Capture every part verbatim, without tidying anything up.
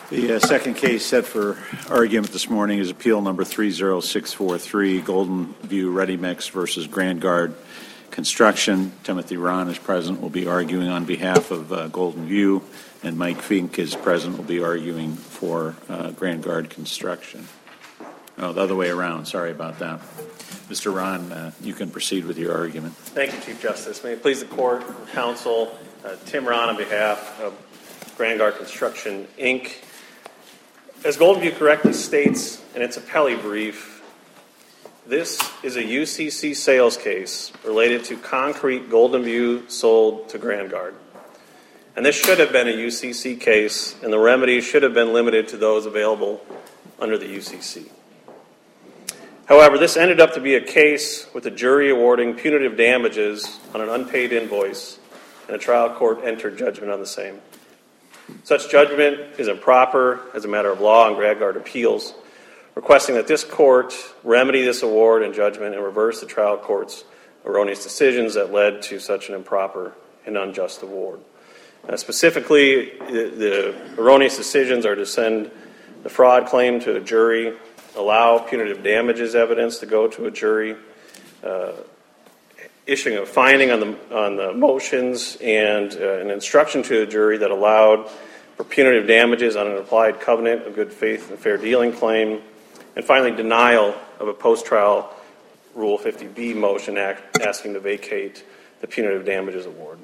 The uh, second case set for argument this morning is appeal number three zero six four three, Golden View Ready Mix versus Grand Guard Construction. Timothy Ron is present, will be arguing on behalf of uh, Golden View, and Mike Fink is present, will be arguing for uh, Grand Guard Construction. Oh, the other way around. Sorry about that. Mister Ron, uh, you can proceed with your argument. Thank you, Chief Justice. May it please the court, counsel, uh, Tim Ron on behalf of Grand Guard Construction, Incorporated. As Golden View correctly states in its appellee brief, this is a U C C sales case related to concrete Golden View sold to Grand Guard. And this should have been a U C C case, and the remedy should have been limited to those available under the U C C. However, this ended up to be a case with a jury awarding punitive damages on an unpaid invoice, and a trial court entered judgment on the same. Such judgment is improper as a matter of law, and Grand Guard appeals, requesting that this court remedy this award and judgment and reverse the trial court's erroneous decisions that led to such an improper and unjust award. Uh, specifically, the, the erroneous decisions are to send the fraud claim to a jury, allow punitive damages evidence to go to a jury, uh, issuing a finding on the on the motions, and uh, an instruction to a jury that allowed for punitive damages on an applied covenant of good faith and fair dealing claim, and finally denial of a post-trial Rule fifty B motion act asking to vacate the punitive damages award.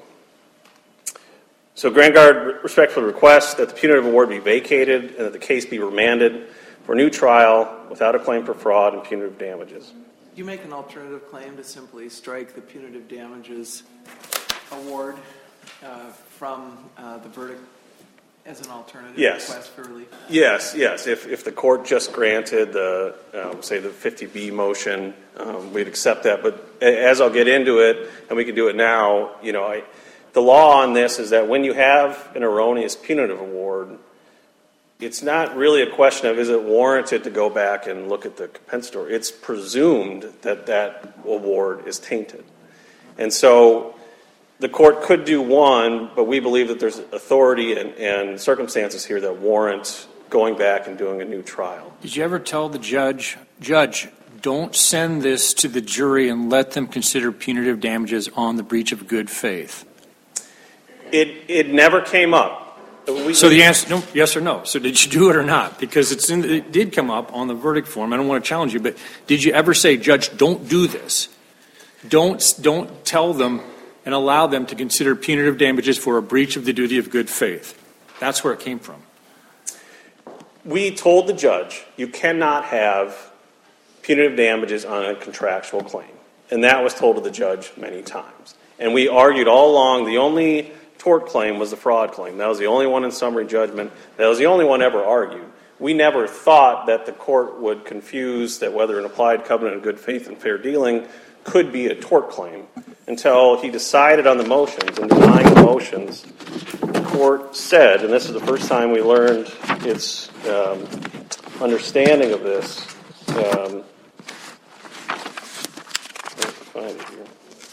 So Grand Guard respectfully requests that the punitive award be vacated and that the case be remanded for a new trial without a claim for fraud and punitive damages. Do you make an alternative claim to simply strike the punitive damages award uh, from uh, the verdict as an alternative yes. request for relief? Yes, yes. If if the court just granted the, um, say, the fifty B motion, um, we'd accept that. But as I'll get into it, and we can do it now, you know, I, the law on this is that when you have an erroneous punitive award, it's not really a question of is it warranted to go back and look at the compensatory. It's presumed that that award is tainted. And so the court could do one, but we believe that there's authority and, and circumstances here that warrant going back and doing a new trial. Did you ever tell the judge, Judge, don't send this to the jury and let them consider punitive damages on the breach of good faith? It it never came up. We, so the answer, no, yes or no. So did you do it or not? Because it's in, it did come up on the verdict form. I don't want to challenge you, but did you ever say, Judge, don't do this? Don't don't tell them and allow them to consider punitive damages for a breach of the duty of good faith. That's where it came from. We told the judge, you cannot have punitive damages on a contractual claim. And that was told to the judge many times. And we argued all along the only tort claim was the fraud claim. That was the only one in summary judgment. That was the only one ever argued. We never thought that the court would confuse that whether an applied covenant of good faith and fair dealing could be a tort claim until he decided on the motions. And denying the motions, the court said, and this is the first time we learned its um, understanding of this. Um, let's find it here.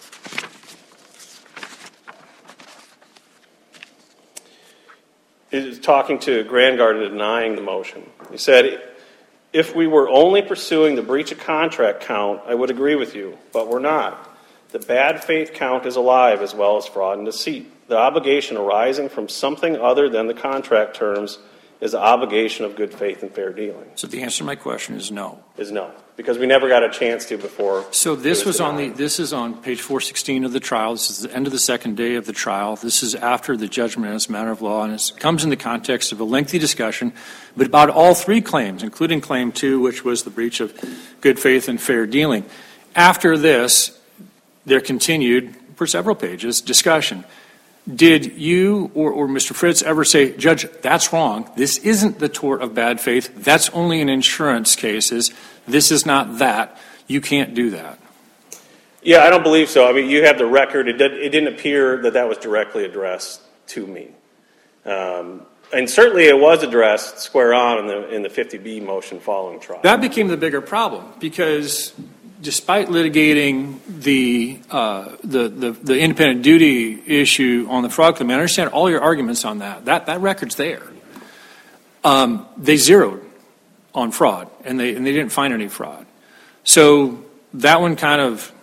Is talking to Grand Guard and denying the motion. He said, if we were only pursuing the breach of contract count, I would agree with you, but we're not. The bad faith count is alive as well as fraud and deceit. The obligation arising from something other than the contract terms is the obligation of good faith and fair dealing. So the answer to my question is no. Is no, because we never got a chance to before. So this was, was on the. This is on page four sixteen of the trial. This is the end of the second day of the trial. This is after the judgment as a matter of law, and it comes in the context of a lengthy discussion, but about all three claims, including claim two, which was the breach of good faith and fair dealing. After this, there continued for several pages discussion. Did you or, or Mister Fritz ever say, Judge, that's wrong. This isn't the tort of bad faith. That's only in insurance cases. This is not that. You can't do that. Yeah, I don't believe so. I mean, you have the record. It, did, it didn't appear that that was directly addressed to me. Um, and certainly it was addressed square on in the, in the fifty B motion following trial. That became the bigger problem because despite litigating the, uh, the the the independent duty issue on the fraud claim, I understand all your arguments on that. That that record's there. Um, they zeroed on fraud, and they and they didn't find any fraud. So that one kind of,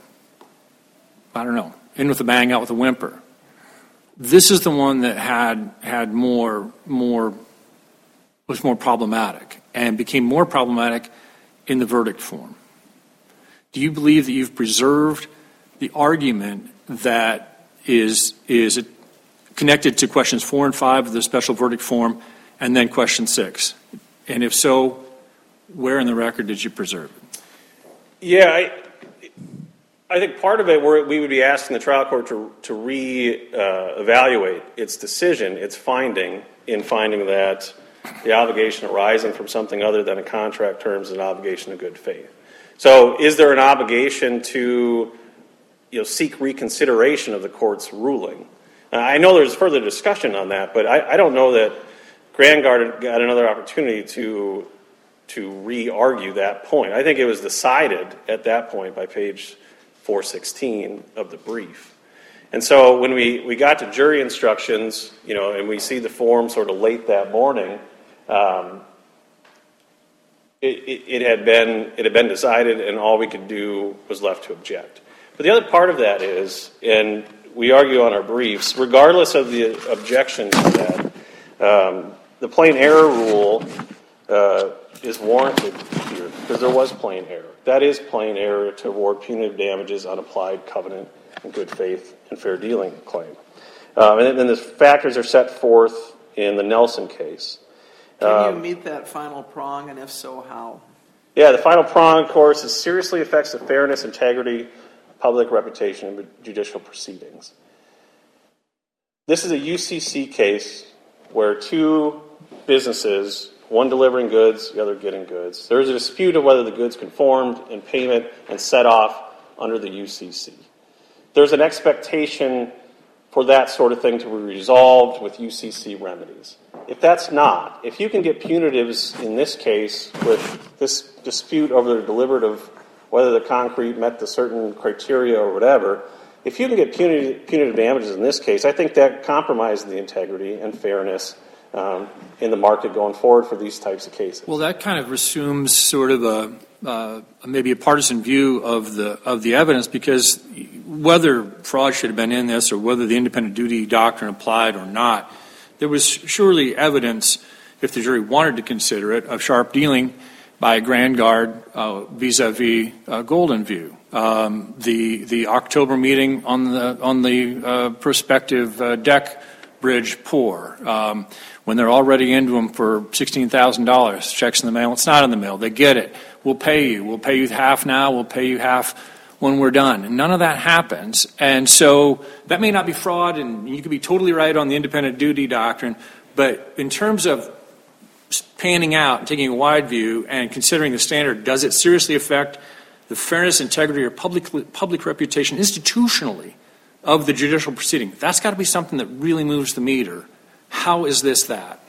I don't know, in with a bang, out with a whimper. This is the one that had had more more was more problematic and became more problematic in the verdict form. Do you believe that you've preserved the argument that is is connected to questions four and five of the special verdict form, and then question six? And if so, where in the record did you preserve it? Yeah, I, I think part of it where we would be asking the trial court to to re-evaluate uh, its decision, its finding, in finding that the obligation arising from something other than a contract terms is an obligation of good faith. So is there an obligation to, you know, seek reconsideration of the court's ruling? Uh, I know there's further discussion on that, but I, I don't know that Grandguard got another opportunity to to re-argue that point. I think it was decided at that point by page four sixteen of the brief. And so when we, we got to jury instructions, you know, and we see the form sort of late that morning, um, it, it, it had been it had been decided, and all we could do was left to object. But the other part of that is, and we argue on our briefs, regardless of the objection to that, um, the plain error rule uh, is warranted here because there was plain error. That is plain error to award punitive damages on applied covenant and good faith and fair dealing claim. Um, and then the factors are set forth in the Nelson case. Can um, you meet that final prong, and if so, how? Yeah, the final prong, of course, is seriously affects the fairness, integrity, public reputation, and judicial proceedings. This is a U C C case where two businesses, one delivering goods, the other getting goods. There is a dispute of whether the goods conformed in payment and set off under the U C C. There's an expectation for that sort of thing to be resolved with U C C remedies. If that's not, if you can get punitives in this case with this dispute over the deliberative, whether the concrete met the certain criteria or whatever, if you can get punitive, punitive damages in this case, I think that compromises the integrity and fairness um, in the market going forward for these types of cases. Well, that kind of assumes sort of a uh, maybe a partisan view of the of the evidence, because whether fraud should have been in this or whether the independent duty doctrine applied or not, there was surely evidence, if the jury wanted to consider it, of sharp dealing by Grandguard uh, vis-a-vis uh, Golden View. Um, the the October meeting on the on the uh, prospective uh, deck bridge pour, um, when they're already into them for sixteen thousand dollars, checks in the mail. It's not in the mail. They get it. We'll pay you. We'll pay you half now. We'll pay you half when we're done. And none of that happens. And so that may not be fraud, and you could be totally right on the independent duty doctrine, but in terms of panning out and taking a wide view and considering the standard, does it seriously affect the fairness, integrity, or public public reputation institutionally of the judicial proceeding? That's got to be something that really moves the meter. How is this that?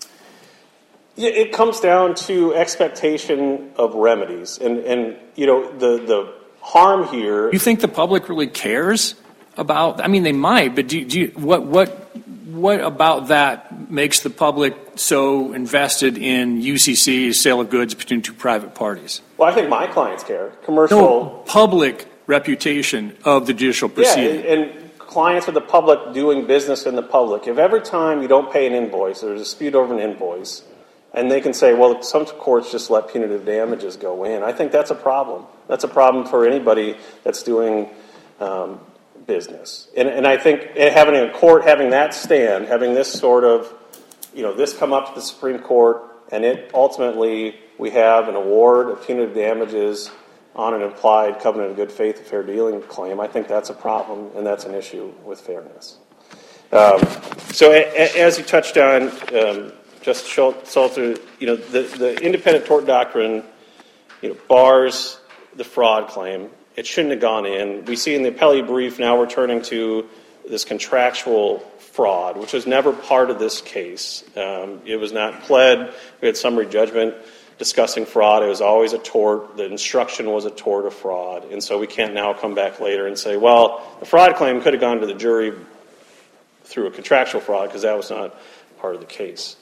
Yeah, it comes down to expectation of remedies, and and you know the the harm here. You think the public really cares about? I mean, they might, but do, do you, what what what about that makes the public so invested in U C C, sale of goods between two private parties? Well, I think my clients care. Commercial, no, public reputation of the judicial proceeding. Yeah, and, and clients of the public doing business in the public. If every time you don't pay an invoice, there's a dispute over an invoice, and they can say, well, some courts just let punitive damages go in, I think that's a problem. That's a problem for anybody that's doing um, business. And, and I think having a court having that stand, having this sort of, you know, this come up to the Supreme Court, and it ultimately we have an award of punitive damages on an implied covenant of good faith and fair dealing claim, I think that's a problem, and that's an issue with fairness. Um, so a, a, as you touched on, um, Justice Salter, you know, the, the independent tort doctrine, you know, bars the fraud claim. It shouldn't have gone in. We see in the appellee brief now we're turning to this contractual fraud, which was never part of this case. Um, it was not pled. We had summary judgment discussing fraud. It was always a tort. The instruction was a tort of fraud. And so we can't now come back later and say, well, the fraud claim could have gone to the jury through a contractual fraud because that was not part of the case.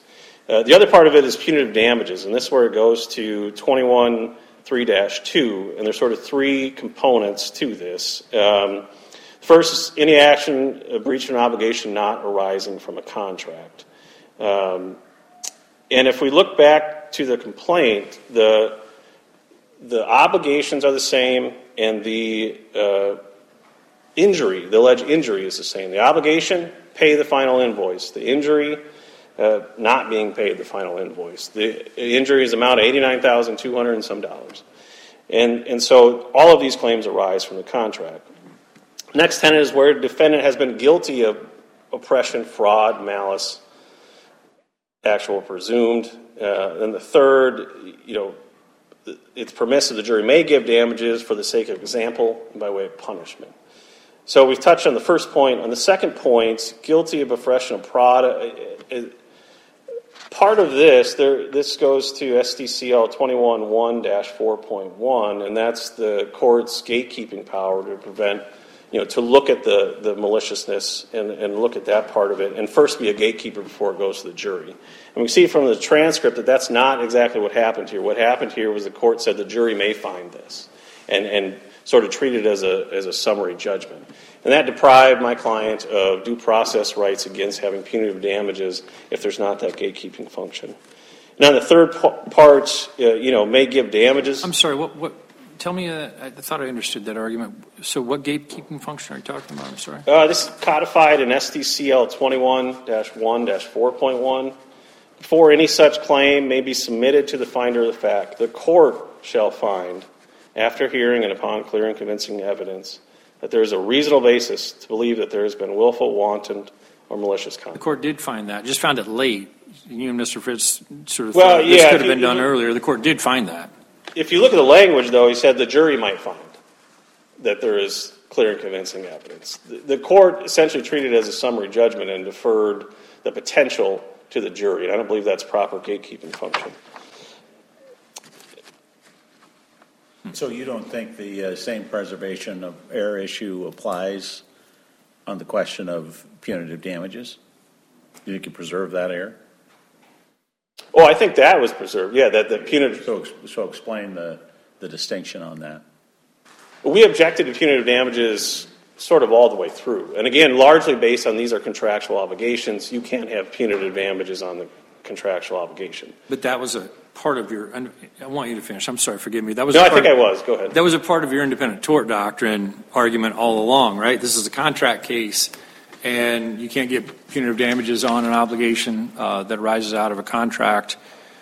Uh, the other part of it is punitive damages, and this is where it goes to twenty-one three dash two, and there's sort of three components to this. Um, first is any action, a breach of an obligation not arising from a contract. Um, and if we look back to the complaint, the the obligations are the same, and the uh, injury, the alleged injury is the same. The obligation, pay the final invoice. The injury, uh, not being paid the final invoice. The injury is amount of eighty-nine thousand two hundred and some dollars. And, and so all of these claims arise from the contract. Next tenet is where a defendant has been guilty of oppression, fraud, malice, actual or presumed. Uh, and the third, you know, it's permissive the jury may give damages for the sake of example and by way of punishment. So we've touched on the first point. On the second point, guilty of oppression of fraud. Uh, part of this, there, this goes to S D C L twenty-one one dash four point one, and that's the court's gatekeeping power to prevent, you know, to look at the, the maliciousness and, and look at that part of it, and first be a gatekeeper before it goes to the jury. And we see from the transcript that that's not exactly what happened here. What happened here was the court said the jury may find this, and, and sort of treated it as a, as a summary judgment. And that deprived my client of due process rights against having punitive damages if there's not that gatekeeping function. Now, the third part, uh, you know, may give damages. I'm sorry, what, what, tell me, uh, I thought I understood that argument. So what gatekeeping function are you talking about? I'm sorry. Uh, this is codified in S D C L twenty-one dash one dash four point one. Before any such claim may be submitted to the finder of the fact, the court shall find, after hearing and upon clear and convincing evidence, that there is a reasonable basis to believe that there has been willful, wanton, or malicious conduct. The court did find that. Just found it late. You and Mister Fritz sort of well, thought yeah, this could have been you, done you, earlier. The court did find that. If you look at the language, though, he said the jury might find that there is clear and convincing evidence. The, the court essentially treated it as a summary judgment and deferred the potential to the jury. And I don't believe that's proper gatekeeping function. So you don't think the uh, same preservation of error issue applies on the question of punitive damages? You think you preserve that error? Oh, I think that was preserved. Yeah, that the punitive. So, so explain the, the distinction on that. We objected to punitive damages sort of all the way through. And again, largely based on these are contractual obligations. You can't have punitive damages on the contractual obligation. But that was a part of your, I want you to finish. I'm sorry, forgive me. That was no, a I part, think I was. Go ahead. That was a part of your independent tort doctrine argument all along, right? This is a contract case, and you can't get punitive damages on an obligation uh, that arises out of a contract.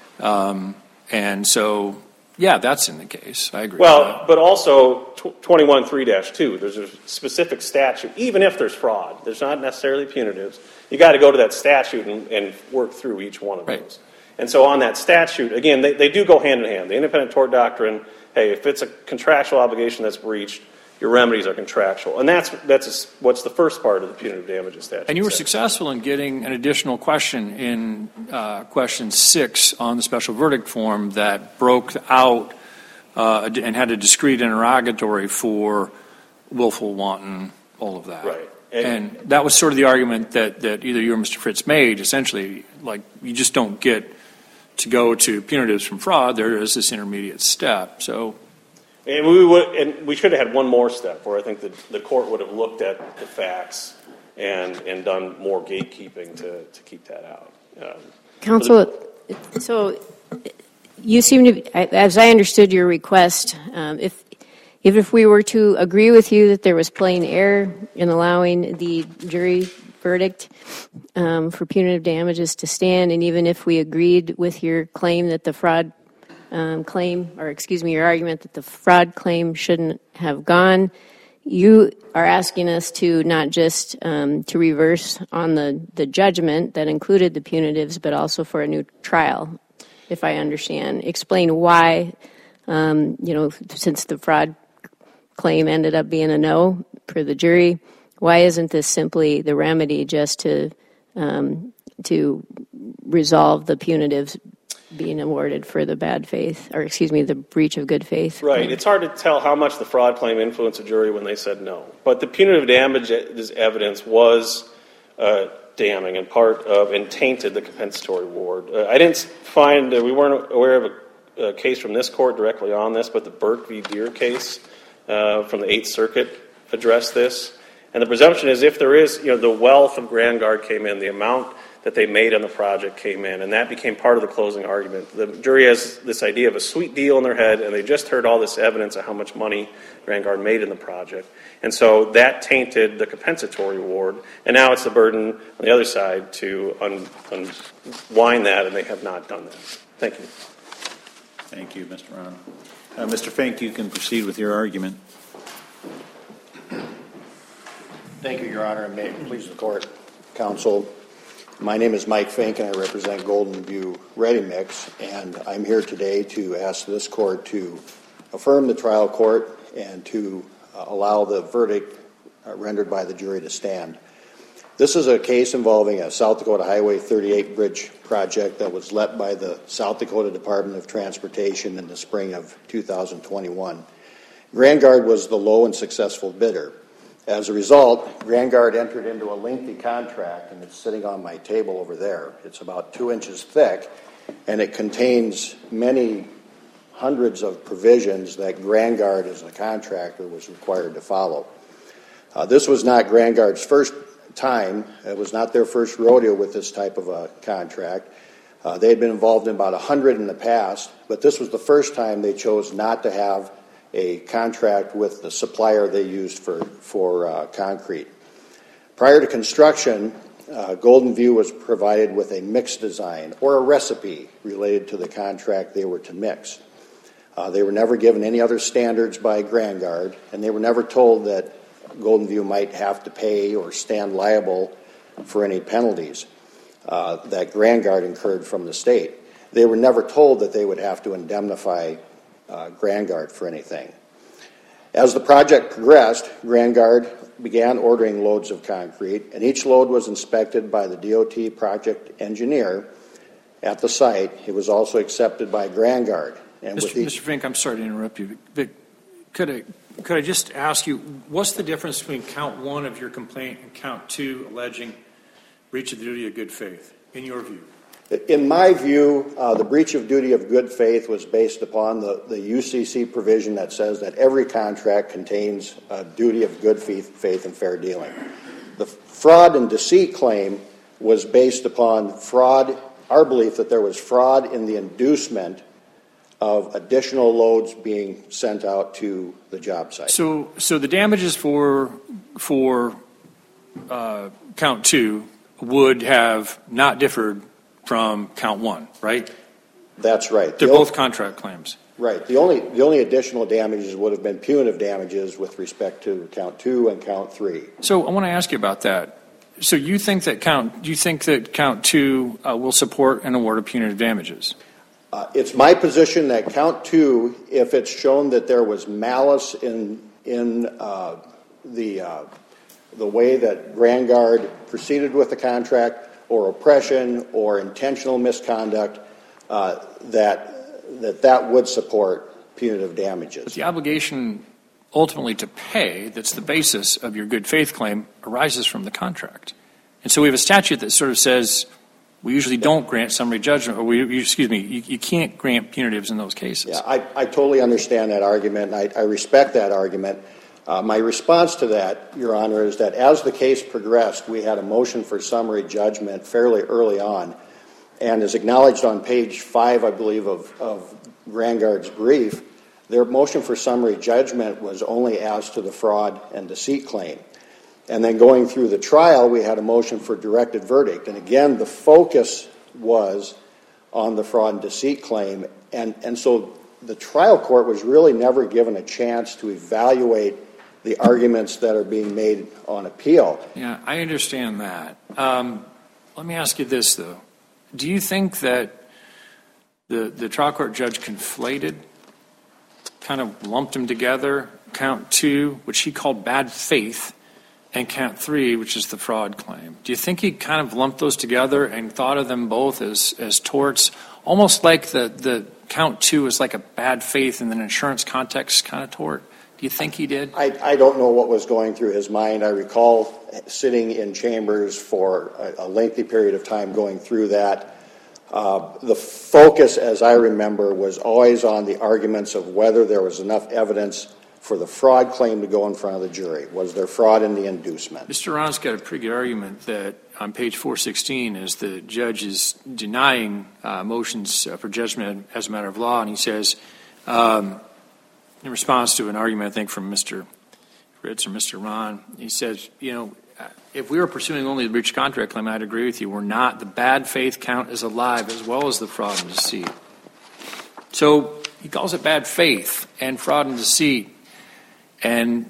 Um, and so, yeah, that's in the case. I agree well, with that. but also twenty-one three dash two, there's a specific statute. Even if there's fraud, there's not necessarily punitives. You got to go to that statute and, and work through each one of right. those. And so on that statute, again, they, they do go hand in hand. The independent tort doctrine, hey, if it's a contractual obligation that's breached, your remedies are contractual. And that's that's a, what's the first part of the punitive damages statute. And you were says. successful in getting an additional question in uh, question six on the special verdict form that broke out uh, and had a discrete interrogatory for willful, wanton, all of that. Right. And, And, that was sort of the argument that, that either you or Mister Fritz made, essentially, like you just don't get to go to punitives from fraud. There is this intermediate step. So, and we would, and we should have had one more step where I think the, the court would have looked at the facts and and done more gatekeeping to, to keep that out. Um, Counsel, so you seem to, as I understood your request, um, if If, if we were to agree with you that there was plain error in allowing the jury verdict um, for punitive damages to stand, and even if we agreed with your claim that the fraud um, claim, or excuse me, your argument that the fraud claim shouldn't have gone, you are asking us to not just um, to reverse on the, the judgment that included the punitives, but also for a new trial, if I understand. Explain why, um, you know, since the fraud claim ended up being a no for the jury, why isn't this simply the remedy just to um, to resolve the punitives being awarded for the bad faith, or excuse me, the breach of good faith? Right. claim? It's hard to tell how much the fraud claim influenced a jury when they said no. But the punitive damages evidence was uh, damning and part of and tainted the compensatory award. Uh, I didn't find, uh, we weren't aware of a, a case from this court directly on this, but the Burke v. Deere case uh, from the Eighth Circuit addressed this. And the presumption is if there is, you know, the wealth of Grand Guard came in, the amount that they made on the project came in, and that became part of the closing argument. The jury has this idea of a sweet deal in their head, and they just heard all this evidence of how much money Grand Guard made in the project. And so that tainted the compensatory award, and now it's the burden on the other side to un- unwind that, and they have not done that. Thank you. Thank you, Mister Ron. Uh, Mister Fink, you can proceed with your argument. Thank you, Your Honor, and may it please the court, counsel. My name is Mike Fink, and I represent Golden View Ready Mix, and I'm here today to ask this court to affirm the trial court and to uh, allow the verdict uh, rendered by the jury to stand. This is a case involving a South Dakota Highway thirty-eight bridge project that was let by the South Dakota Department of Transportation in the spring of two thousand twenty-one. Grand Guard was the low and successful bidder. As a result, Grand Guard entered into a lengthy contract, and it's sitting on my table over there. It's about two inches thick, and it contains many hundreds of provisions that Grand Guard, as a contractor, was required to follow. Uh, this was not Grand Guard's first time. It was not their first rodeo with this type of a contract. Uh, they had been involved in about a hundred in the past, but this was the first time they chose not to have a contract with the supplier they used for, for uh, concrete. Prior to construction, uh, Golden View was provided with a mix design or a recipe related to the contract they were to mix. Uh, they were never given any other standards by Grand Guard, and they were never told that Golden View might have to pay or stand liable for any penalties uh, that Grand Guard incurred from the state. They were never told that they would have to indemnify Uh, Grand Guard for anything. As the project progressed, Grand Guard began ordering loads of concrete, and each load was inspected by the D O T project engineer at the site. It was also accepted by Grand Guard. And Mister with each, Mister Fink, I'm sorry to interrupt you, but could I, could I just ask you, what's the difference between count one of your complaint and count two alleging breach of the duty of good faith, in your view? In my view, uh, the breach of duty of good faith was based upon the, the U C C provision that says that every contract contains a duty of good faith, faith and fair dealing. The fraud and deceit claim was based upon fraud, our belief that there was fraud in the inducement of additional loads being sent out to the job site. So, so the damages for for uh, count two would have not differed from count one, right? That's right. They're the both contract claims. Right. The only the only additional damages would have been punitive damages with respect to count two and count three. So I want to ask you about that. So you think that count? Do you think that count two uh, will support an award of punitive damages? Uh, it's my position that count two, if it's shown that there was malice in in uh, the uh, the way that Grand Guard proceeded with the contract, or oppression, or intentional misconduct, uh, that that that would support punitive damages. But the obligation ultimately to pay, that's the basis of your good faith claim, arises from the contract. And so we have a statute that sort of says we usually don't grant summary judgment, or we, excuse me, you, you can't grant punitives in those cases. Yeah, I, I totally understand that argument, and I, I respect that argument. Uh, my response to that, Your Honor, is that as the case progressed, we had a motion for summary judgment fairly early on, and as acknowledged on page five, I believe, of, of Grand Guard's brief, their motion for summary judgment was only as to the fraud and deceit claim. And then going through the trial, we had a motion for directed verdict, and again, the focus was on the fraud and deceit claim, and, and so the trial court was really never given a chance to evaluate the arguments that are being made on appeal. Yeah, I understand that. Um, let me ask you this, though. Do you think that the, the trial court judge conflated, kind of lumped them together, count two, which he called bad faith, and count three, which is the fraud claim? Do you think he kind of lumped those together and thought of them both as, as torts, almost like the, the count two is like a bad faith in an insurance context kind of tort? Do You think he did? I, I don't know what was going through his mind. I recall sitting in chambers for a, a lengthy period of time going through that. Uh, the focus, as I remember, was always on the arguments of whether there was enough evidence for the fraud claim to go in front of the jury. Was there fraud in the inducement? Mister Ron's got a pretty good argument that on page four sixteen, as the judge is denying uh, motions uh, for judgment as a matter of law, and he says, um, in response to an argument, I think, from Mister Ritz or Mister Ron, he says, you know, if we were pursuing only the breach of contract claim, I'd agree with you. We're not. The bad faith count is alive as well as the fraud and deceit. So he calls it bad faith and fraud and deceit. And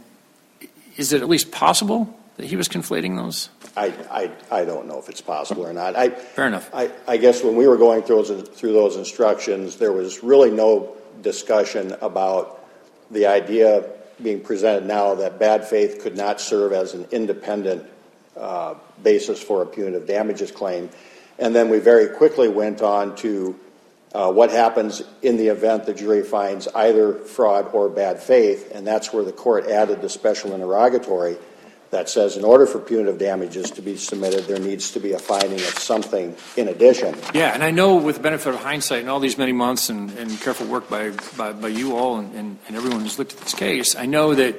is it at least possible that he was conflating those? I, I, I don't know if it's possible or not. I, Fair enough. I, I guess when we were going through those, through those instructions, there was really no discussion about the idea being presented now that bad faith could not serve as an independent uh, basis for a punitive damages claim. And then we very quickly went on to uh, what happens in the event the jury finds either fraud or bad faith, and that's where the court added the special interrogatory that says in order for punitive damages to be submitted, there needs to be a finding of something in addition. Yeah, and I know with the benefit of hindsight and all these many months and, and careful work by, by, by you all and, and, and everyone who's looked at this case, I know that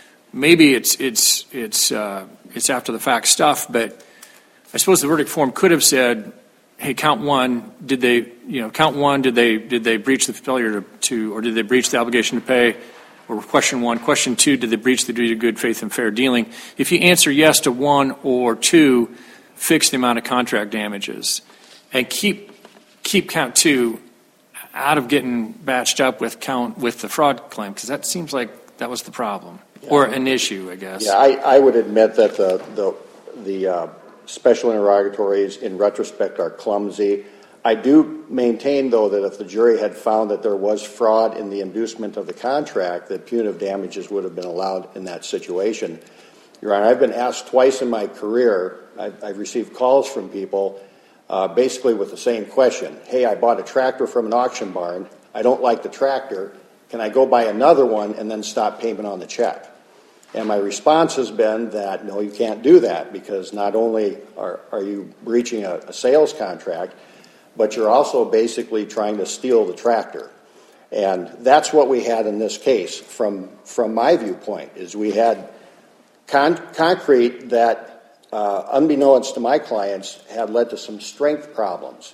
maybe it's it's it's uh, it's after the fact stuff, but I suppose the verdict form could have said, hey, count one, did they, you know, count one, did they did they breach the failure to, to or did they breach the obligation to pay? Or question one. Question two, did they breach the duty of good faith and fair dealing? If you answer yes to one or two, fix the amount of contract damages. And keep keep count two out of getting batched up with count with the fraud claim, because that seems like that was the problem. Yeah. Or an issue, I guess. Yeah, I, I would admit that the, the, the uh, special interrogatories in retrospect are clumsy. I do maintain, though, that if the jury had found that there was fraud in the inducement of the contract, that punitive damages would have been allowed in that situation. Your Honor, I've been asked twice in my career, I've, I've received calls from people uh, basically with the same question. Hey, I bought a tractor from an auction barn. I don't like the tractor. Can I go buy another one and then stop payment on the check? And my response has been that, no, you can't do that, because not only are, are you breaching a, a sales contract, but you're also basically trying to steal the tractor. And that's what we had in this case from, from my viewpoint, is we had con- concrete that, uh, unbeknownst to my clients, had led to some strength problems.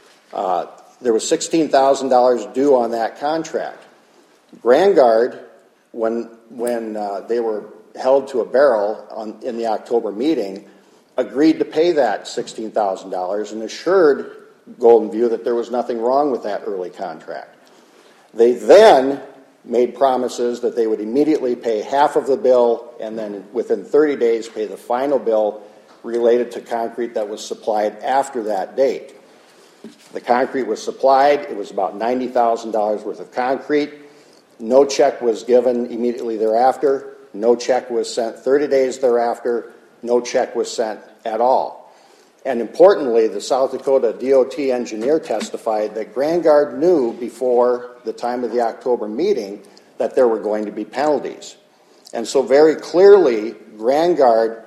Uh, there was sixteen thousand dollars due on that contract. Grand Guard, when, when uh, they were held to a barrel on, in the October meeting, agreed to pay that sixteen thousand dollars and assured Golden View that there was nothing wrong with that early contract. They then made promises that they would immediately pay half of the bill and then within thirty days pay the final bill related to concrete that was supplied after that date. The concrete was supplied. It was about ninety thousand dollars worth of concrete. No check was given immediately thereafter. No check was sent thirty days thereafter. No check was sent at all. And importantly, the South Dakota D O T engineer testified that Grand Guard knew before the time of the October meeting that there were going to be penalties. And so very clearly, Grand Guard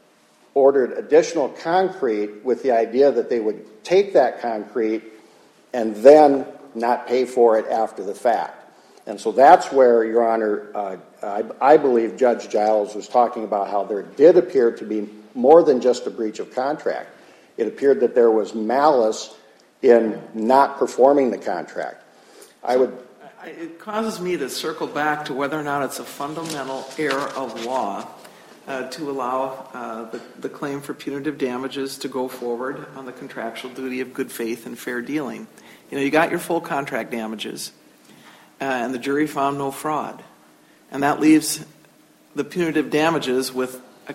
ordered additional concrete with the idea that they would take that concrete and then not pay for it after the fact. And so that's where, Your Honor, uh, I, I believe Judge Giles was talking about how there did appear to be more than just a breach of contract. It appeared that there was malice in not performing the contract. I would. It causes me to circle back to whether or not it's a fundamental error of law uh, to allow uh, the, the claim for punitive damages to go forward on the contractual duty of good faith and fair dealing. You know, you got your full contract damages, uh, and the jury found no fraud, and that leaves the punitive damages with a,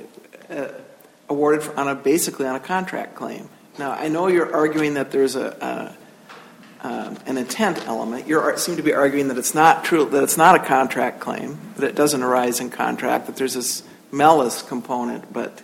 a, awarded on a basically on a contract claim. Now, I know you're arguing that there's a, a um, an intent element. You seem to be arguing that it's not true, that it's not a contract claim, that it doesn't arise in contract, that there's this malice component. But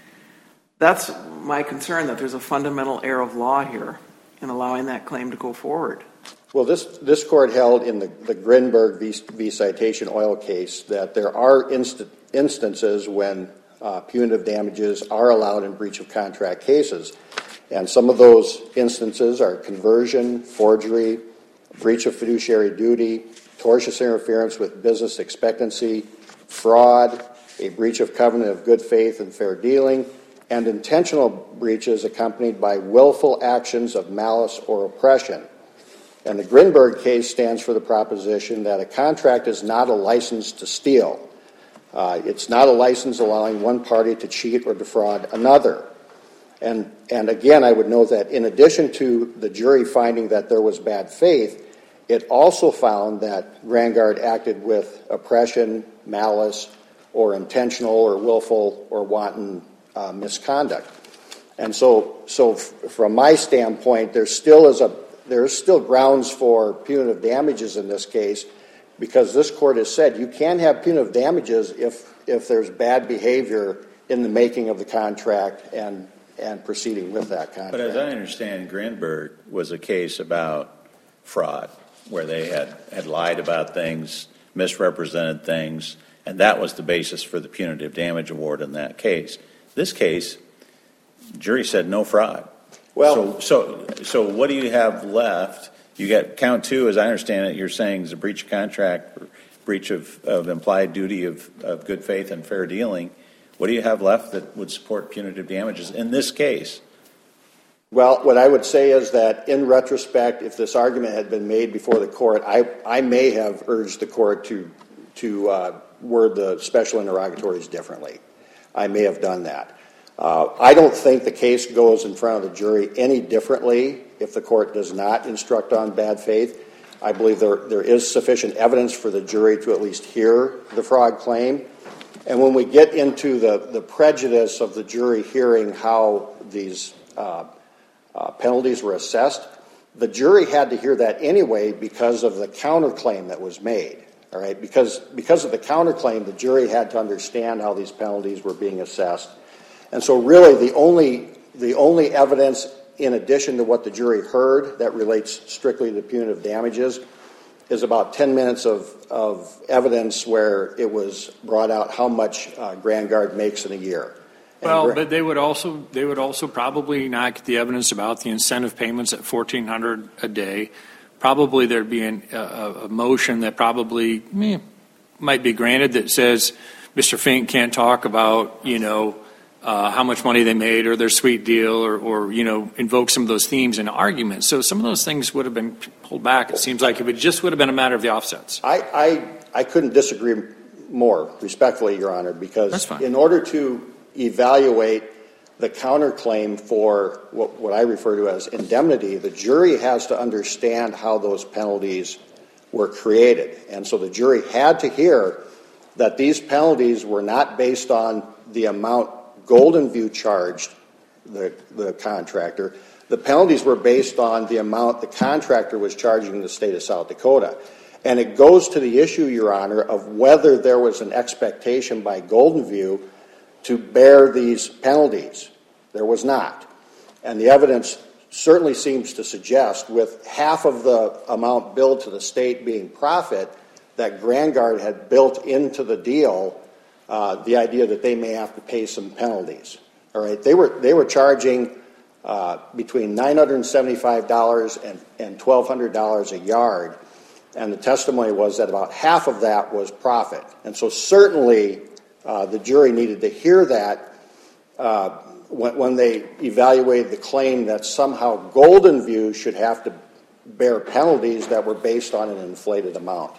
that's my concern, that there's a fundamental error of law here in allowing that claim to go forward. Well, this, this court held in the, the Grinberg v, v. Citation Oil case that there are inst- instances when uh, punitive damages are allowed in breach of contract cases. And some of those instances are conversion, forgery, breach of fiduciary duty, tortious interference with business expectancy, fraud, a breach of covenant of good faith and fair dealing, and intentional breaches accompanied by willful actions of malice or oppression. And the Grinberg case stands for the proposition that a contract is not a license to steal. Uh, it's not a license allowing one party to cheat or defraud another. And, and again, I would note that in addition to the jury finding that there was bad faith, it also found that Grandguard acted with oppression, malice, or intentional or willful or wanton uh, misconduct. And so, so f- from my standpoint, there still is a there's still grounds for punitive damages in this case, because this court has said you can have punitive damages if if there's bad behavior in the making of the contract and and proceeding with that contract. But as I understand, Grinberg was a case about fraud, where they had, had lied about things, misrepresented things, and that was the basis for the punitive damage award in that case. This case, the jury said no fraud. Well, so, so, so what do you have left? You got count two, as I understand it, you're saying is a breach of contract, or breach of, of implied duty of, of good faith and fair dealing. What do you have left that would support punitive damages in this case? Well, what I would say is that in retrospect, if this argument had been made before the court, I, I may have urged the court to, to uh, word the special interrogatories differently. I may have done that. Uh, I don't think the case goes in front of the jury any differently if the court does not instruct on bad faith. I believe there, there is sufficient evidence for the jury to at least hear the fraud claim. And when we get into the, the prejudice of the jury hearing how these uh, uh, penalties were assessed, the jury had to hear that anyway because of the counterclaim that was made. All right, because because of the counterclaim, the jury had to understand how these penalties were being assessed. And so really the only the only evidence in addition to what the jury heard that relates strictly to punitive damages is about ten minutes of, of evidence where it was brought out how much uh, Grandguard makes in a year. And well, Gra- but they would also they would also probably not get the evidence about the incentive payments at fourteen hundred dollars a day. Probably there'd be an, a, a motion that probably eh, might be granted that says Mister Fink can't talk about, you know, uh, how much money they made or their sweet deal or, or, you know, invoke some of those themes in arguments. So some of those things would have been pulled back, it seems like, if it just would have been a matter of the offsets. I, I, I couldn't disagree more, respectfully, Your Honor, because in order to evaluate the counterclaim for what, what I refer to as indemnity, the jury has to understand how those penalties were created. And so the jury had to hear that these penalties were not based on the amount Golden View charged the, the contractor. The penalties were based on the amount the contractor was charging the state of South Dakota. And it goes to the issue, Your Honor, of whether there was an expectation by Golden View to bear these penalties. There was not. And the evidence certainly seems to suggest, with half of the amount billed to the state being profit, that Grandguard had built into the deal uh, the idea that they may have to pay some penalties. All right, they were they were charging uh, between nine hundred seventy-five dollars and, and twelve hundred dollars a yard, and the testimony was that about half of that was profit. And so certainly uh, the jury needed to hear that uh, when, when they evaluated the claim that somehow Golden View should have to bear penalties that were based on an inflated amount.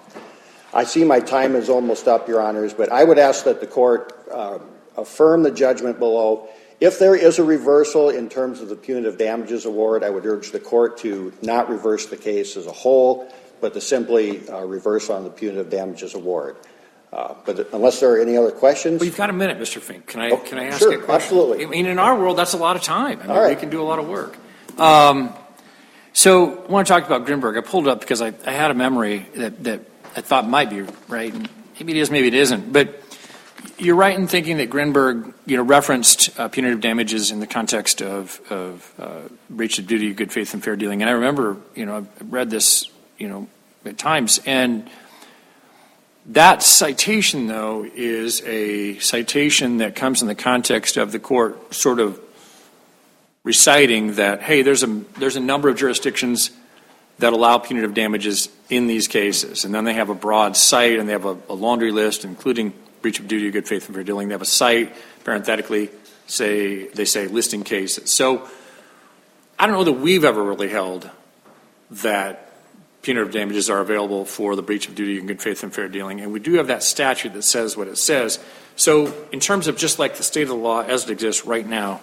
I see my time is almost up, Your Honors, but I would ask that the court uh, affirm the judgment below. If there is a reversal in terms of the punitive damages award, I would urge the court to not reverse the case as a whole, but to simply uh, reverse on the punitive damages award. Uh, but unless there are any other questions. Well, you've got a minute, Mister Fink. Can I oh, can I ask sure, a question? Absolutely. I mean, in our world, that's a lot of time. I mean, All right. we can do a lot of work. Um, so I want to talk about Grinberg. I pulled it up because I, I had a memory that, that I thought might be right. And maybe it is, maybe it isn't. But you're right in thinking that Grinberg, you know, referenced uh, punitive damages in the context of, of uh, breach of duty, good faith, and fair dealing. And I remember, you know, I read this you know, at times. And that citation, though, is a citation that comes in the context of the court sort of reciting that, hey, there's a there's a number of jurisdictions that allow punitive damages in these cases. And then they have a broad cite, and they have a, a laundry list, including breach of duty of good faith and fair dealing. They have a cite, parenthetically, say they say listing cases. So I don't know that we've ever really held that punitive damages are available for the breach of duty of good faith and fair dealing. And we do have that statute that says what it says. So in terms of just like the state of the law as it exists right now,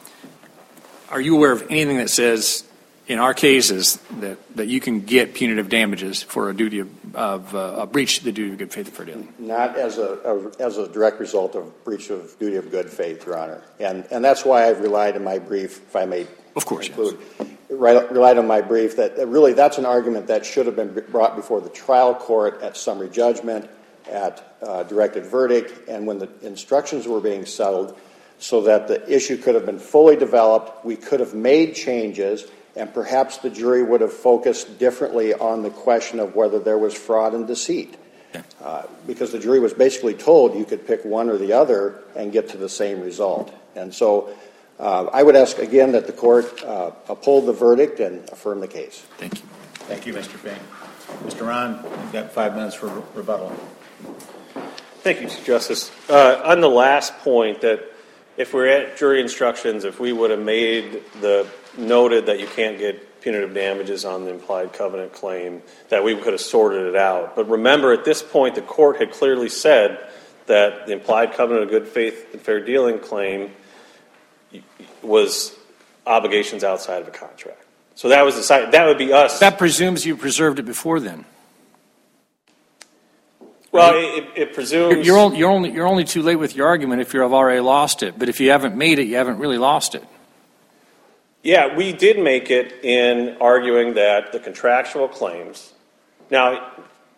are you aware of anything that says in our cases that, that you can get punitive damages for a duty of, of uh, a breach of the duty of good faith and fair dealing? Not as a, a as a direct result of breach of duty of good faith, Your Honor. And and that's why I've relied in my brief, if I may of course, include, yes. relied on my brief that, that really that's an argument that should have been brought before the trial court at summary judgment, at uh, directed verdict, and when the instructions were being settled, so that the issue could have been fully developed. We could have made changes, and perhaps the jury would have focused differently on the question of whether there was fraud and deceit. Uh, because the jury was basically told you could pick one or the other and get to the same result. And so uh, I would ask again that the court uh, uphold the verdict and affirm the case. Thank you. Thank you, Mister Fink. Mister Ron, you've got five minutes for re- rebuttal. Thank you, Chief Justice. Uh, on the last point, that if we're at jury instructions, if we would have made the noted that you can't get punitive damages on the implied covenant claim, that we could have sorted it out. But remember, at this point, the court had clearly said that the implied covenant of good faith and fair dealing claim was obligations outside of a contract. So that was decided. That would be us. That presumes you preserved it before then. Well, it, it presumes you're only, you're only you're only too late with your argument if you've already lost it. But if you haven't made it, you haven't really lost it. Yeah, we did make it in arguing that the contractual claims. Now,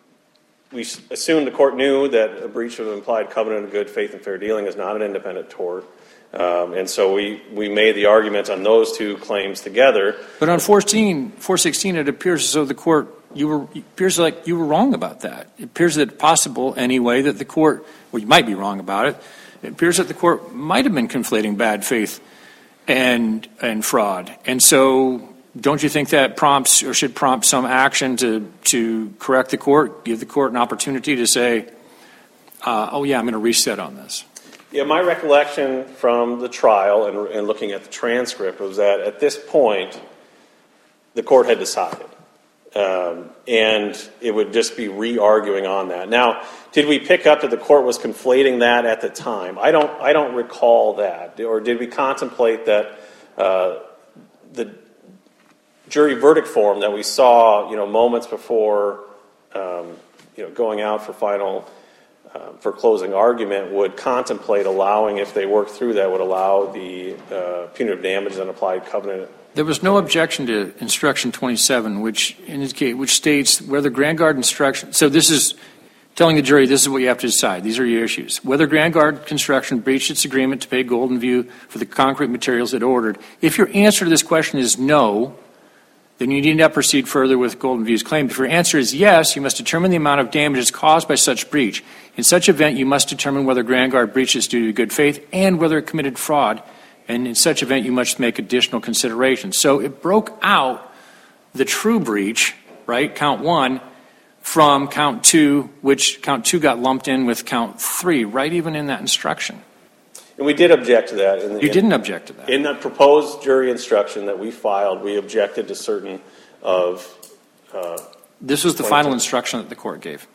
we assumed the court knew that a breach of implied covenant of good faith and fair dealing is not an independent tort. Um, and so we, we made the arguments on those two claims together. But on fourteen, four sixteen, it appears as though the court, you were, it appears like you were wrong about that. It appears that possible anyway that the court, well, you might be wrong about it. It appears that the court might have been conflating bad faith and and fraud. And so don't you think that prompts or should prompt some action to, to correct the court, give the court an opportunity to say, uh, oh, yeah, I'm going to reset on this? Yeah, my recollection from the trial and, and looking at the transcript was that at this point, the court had decided. Um, and it would just be re-arguing on that. Now, did we pick up that the court was conflating that at the time? I don't. I don't recall that. Or did we contemplate that uh, the jury verdict form that we saw, you know, moments before, um, you know, going out for final, uh, for closing argument, would contemplate allowing, if they worked through that, would allow the uh, punitive damages and applied covenant. There was no objection to instruction twenty-seven, which indicate which states whether Grand Guard instruction. So this is telling the jury this is what you have to decide. These are your issues. Whether Grand Guard Construction breached its agreement to pay Golden View for the concrete materials it ordered. If your answer to this question is no, then you need not proceed further with Golden View's claim. If your answer is yes, you must determine the amount of damages caused by such breach. In such event, you must determine whether Grand Guard breached its duty of good faith and whether it committed fraud. And in such event, you must make additional considerations. So it broke out the true breach, right, count one, from count two, which count two got lumped in with count three, right, even in that instruction. And we did object to that. In the, you in, didn't object to that. In the proposed jury instruction that we filed, we objected to certain of... Uh, this was the final instruction that the court gave.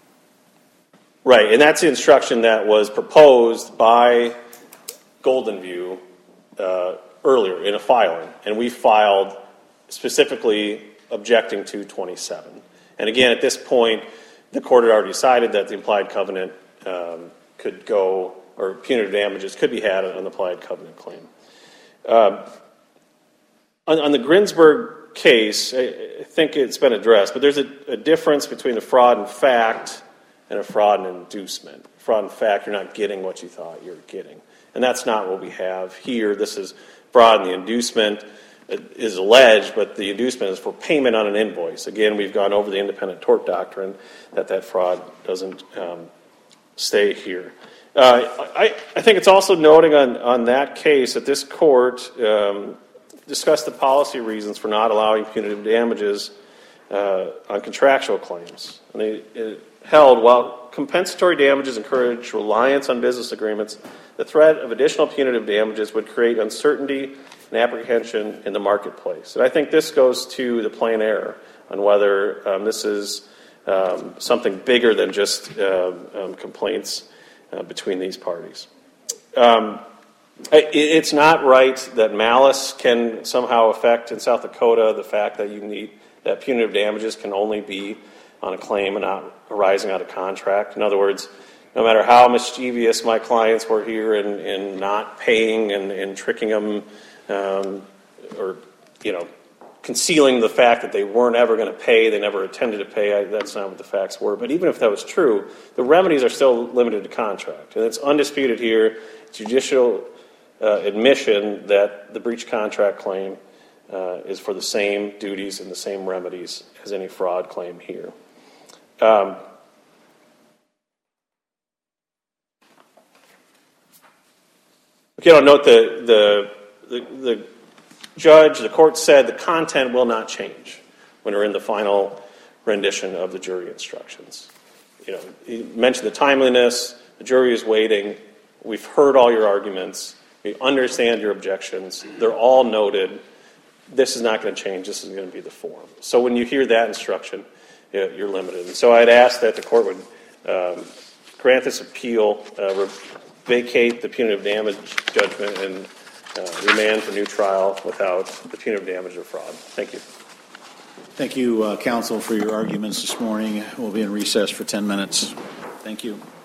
Right, and that's the instruction that was proposed by Golden View Uh, earlier in a filing, and we filed specifically objecting to twenty-seven. And again, at this point, the court had already decided that the implied covenant um, could go, or punitive damages could be had on the implied covenant claim. Uh, on, on the Grinsberg case, I, I think it's been addressed, but there's a, a difference between a fraud in fact and a fraud in inducement. Fraud in fact, you're not getting what you thought you were getting. And that's not what we have here. This is fraud in the inducement. is alleged, but the inducement is for payment on an invoice. Again, we've gone over the independent tort doctrine that that fraud doesn't um, stay here. Uh, I, I think it's also noting on, on that case that this court um, discussed the policy reasons for not allowing punitive damages uh, on contractual claims. And they it held, while compensatory damages encourage reliance on business agreements, the threat of additional punitive damages would create uncertainty and apprehension in the marketplace. And I think this goes to the plain error on whether um, this is um, something bigger than just uh, um, complaints uh, between these parties. Um, it, it's not right that malice can somehow affect in South Dakota the fact that you need that punitive damages can only be on a claim and not arising out of contract. In other words, no matter how mischievous my clients were here in, in not paying and, and tricking them, um, or, you know, concealing the fact that they weren't ever going to pay, they never intended to pay, I, that's not what the facts were. But even if that was true, the remedies are still limited to contract. And it's undisputed here, judicial uh, admission that the breach contract claim uh, is for the same duties and the same remedies as any fraud claim here. Um, Again, I'll note the, the, the, the judge, the court said the content will not change when we're in the final rendition of the jury instructions. You know, he mentioned the timeliness, the jury is waiting, we've heard all your arguments, we understand your objections, they're all noted, this is not going to change, this is going to be the form. So when you hear that instruction, you're limited. And so I'd ask that the court would um, grant this appeal, uh, vacate the punitive damage judgment, and uh, remand for new trial without the punitive damage or fraud. Thank you. Thank you, uh, counsel, for your arguments this morning. We'll be in recess for ten minutes. Thank you.